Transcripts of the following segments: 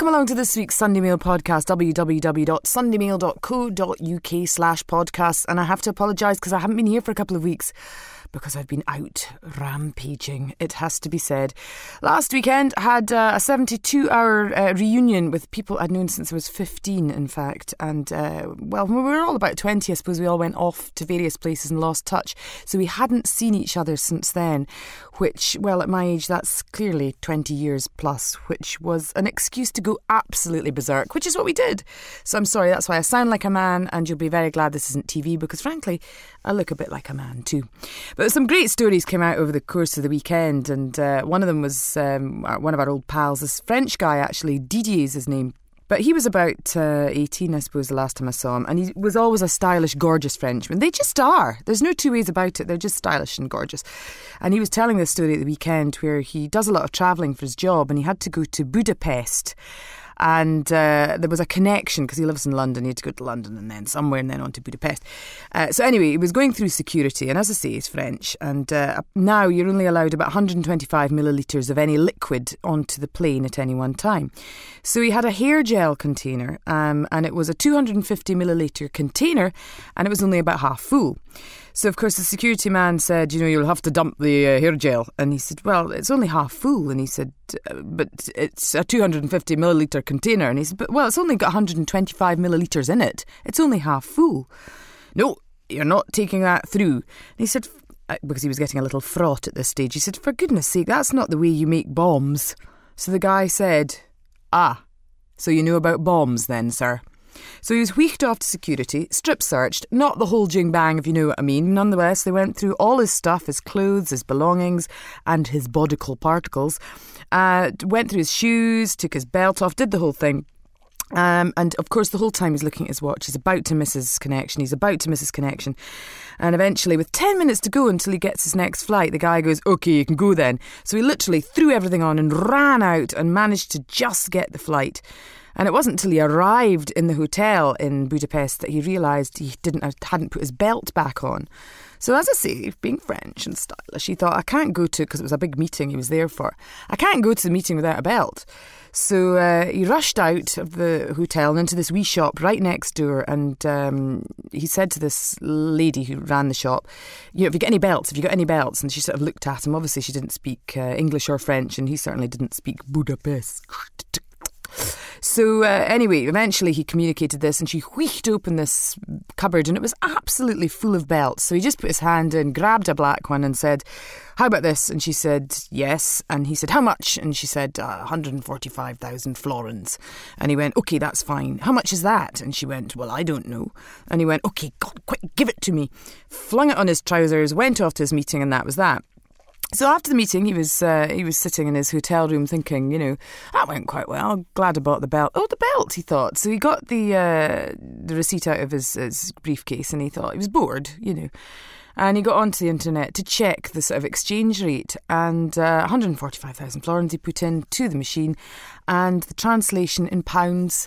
Welcome along to this week's Sunday Mail podcast, www.sundaymail.co.uk/podcasts. And I have to apologise because I haven't been here for a couple of weeks because I've been out rampaging, it has to be said. Last weekend, I had a 72-hour reunion with people I'd known since I was 15, in fact. And, when we were all about 20, I suppose we all went off to various places and lost touch. So we hadn't seen each other since then, which, well, at my age, that's clearly 20 years plus, which was an excuse to go absolutely berserk, which is what we did. So I'm sorry, that's why I sound like a man, and you'll be very glad this isn't TV, because frankly, I look a bit like a man too. But some great stories came out over the course of the weekend, and one of them was one of our old pals, this French guy actually, Didier is his name. But he was about 18, I suppose, the last time I saw him. And he was always a stylish, gorgeous Frenchman. They just are. There's no two ways about it. They're just stylish and gorgeous. And he was telling this story at the weekend where he does a lot of travelling for his job, and he had to go to Budapest. And there was a connection because he lives in London. He had to go to London and then somewhere and then on to Budapest. So anyway, he was going through security. And as I say, he's French. And now you're only allowed about 125 millilitres of any liquid onto the plane at any one time. So he had a hair gel container, and it was a 250 millilitre container, and it was only about half full. So, of course, the security man said, you'll have to dump the hair gel. And he said, well, it's only half full. And he said, but it's a 250 millilitre container. And he said, but, well, it's only got 125 millilitres in it. It's only half full. No, you're not taking that through. And he said, because he was getting a little fraught at this stage, he said, for goodness sake, that's not the way you make bombs. So the guy said, so you know about bombs then, sir? So he was wheeked off to security, strip searched, not the whole jing bang if you know what I mean. Nonetheless, they went through all his stuff, his clothes, his belongings and his bodical particles. Went through his shoes, took his belt off, did the whole thing. And of course the whole time he's looking at his watch. He's about to miss his connection. And eventually, with 10 minutes to go until he gets his next flight, the guy goes, OK, you can go then. So he literally threw everything on and ran out and managed to just get the flight. And it wasn't until he arrived in the hotel in Budapest that he realised he hadn't put his belt back on. So as I say, being French and stylish, he thought, I can't go to, because it was a big meeting he was there for, I can't go to the meeting without a belt. So he rushed out of the hotel and into this wee shop right next door, and he said to this lady who ran the shop, have you got any belts? Have you got any belts? And she sort of looked at him. Obviously she didn't speak English or French, and he certainly didn't speak Budapest. So anyway, eventually he communicated this, and she wheeked open this cupboard, and it was absolutely full of belts. So he just put his hand in, grabbed a black one and said, how about this? And she said, yes. And he said, how much? And she said, 145,000 florins. And he went, OK, that's fine. How much is that? And she went, well, I don't know. And he went, OK, God, quick, give it to me. Flung it on his trousers, went off to his meeting, and that was that. So after the meeting, he was sitting in his hotel room thinking, that went quite well. Glad I bought the belt. Oh, the belt, he thought. So he got the receipt out of his briefcase, and he thought he was bored, And he got onto the internet to check the sort of exchange rate, and 145,000 florins he put in to the machine, and the translation in pounds,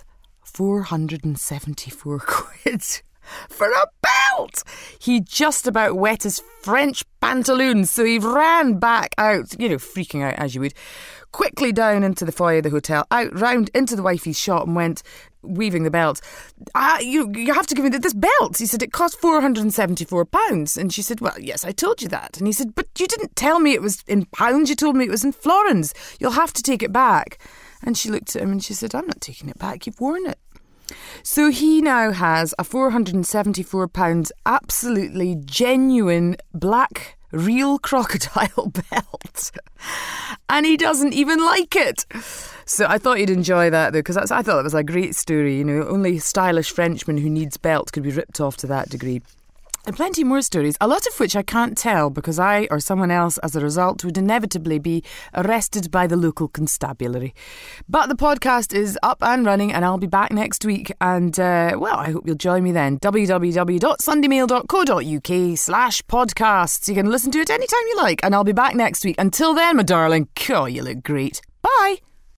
474 quid. For a belt! He just about wet his French pantaloons, so he ran back out, freaking out as you would, quickly down into the foyer of the hotel, out round into the wifey's shop, and went, weaving the belt, you have to give me this belt. He said, it cost £474. And she said, well, yes, I told you that. And he said, but you didn't tell me it was in pounds, you told me it was in florins. You'll have to take it back. And she looked at him and she said, I'm not taking it back, you've worn it. So he now has a £474 absolutely genuine black real crocodile belt, and he doesn't even like it. So I thought you'd enjoy that though, because I thought that was a great story. Only a stylish Frenchman who needs belt could be ripped off to that degree. And plenty more stories, a lot of which I can't tell because I or someone else as a result would inevitably be arrested by the local constabulary. But the podcast is up and running, and I'll be back next week, and I hope you'll join me then. www.sundaymail.co.uk/podcasts. You can listen to it anytime you like, and I'll be back next week. Until then, my darling, you look great. Bye.